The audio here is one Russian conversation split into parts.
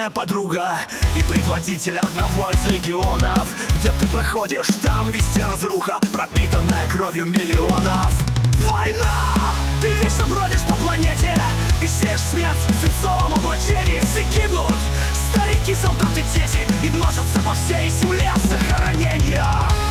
верная подруга и предводитель одного из регионов. Где ты проходишь, там везде разруха, пропитанная кровью миллионов. Война! Ты вечно бродишь по планете и сеешь смерть в свинцовом облачении. Все гибнут, старики, солдаты, дети, и множатся по всей земле захоронения.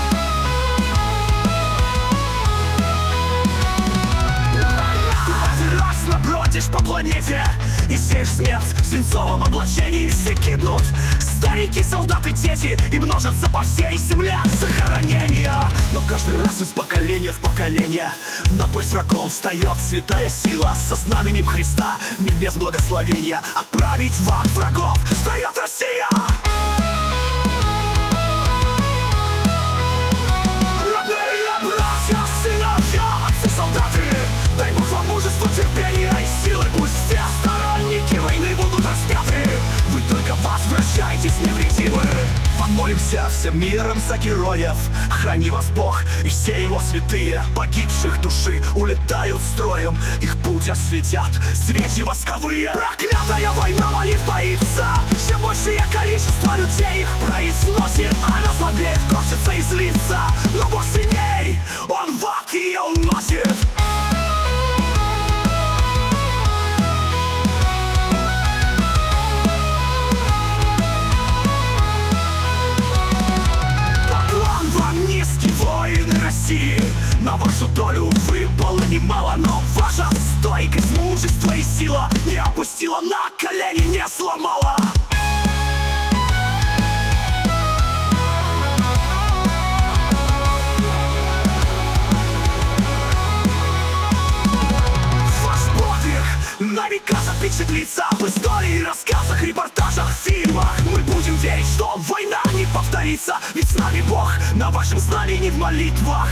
Бродишь по планете и сеешь смерть в свинцовом облачении. Все гибнут, старики, солдаты, дети, и множатся по всей земле захоронения. Но каждый раз из поколения в поколение на бой с врагом встает святая сила. Со знаменем Христа, небес благословения, отправить в ад врагов встает Россия. Родные братья, сыновья, отцы, солдаты, дай Бог вам мужество, терпения и силы. Пусть все сторонники войны будут распяты. Вы только возвращайтесь невредимы. Помолимся всем миром за героев. Храни вас Бог и все его святые. Погибших души улетают строем, их путь осветят свечи восковые. Проклятая война молит боится, все большее количество людей их произносит. Она слабеет, корчится и злится, но Бог сильней, он в ад ее уносит. На вашу долю выпало немало, но ваша стойкость, мужество и сила не опустила, на колени не сломала. Ваш подвиг на века запечатлится в истории, рассказах, репортажах, фильмах. Мы будем верить, что война не повторится, ведь с нами Бог на вашем знамени в молитвах.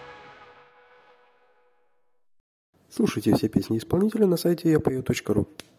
Слушайте все песни исполнителя на сайте yapeo.ru.